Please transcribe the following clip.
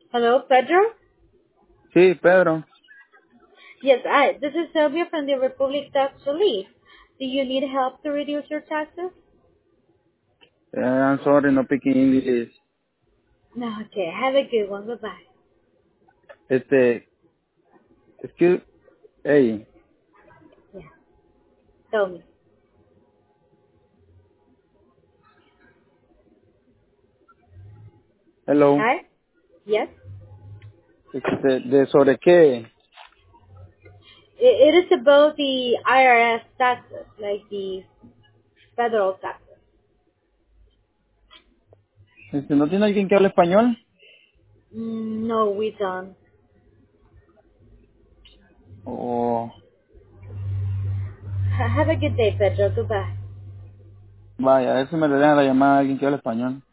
Hello, Pedro? Sí, Pedro. Yes, this is Sylvia from the Republic Tax Relief. Do you need help to reduce your taxes? I'm sorry, no speaking English. No, okay. Have a good one. Bye-bye. Excuse, hey, Yeah, tell me. hello. Hi? Yes? ¿Sobre qué? It is about the IRS taxes, like the federal taxes. ¿No tiene alguien que hable español? No, we don't. O, Have a good day, Pedro. Goodbye. vaya, a ver si me le dan la llamada a alguien que hable español.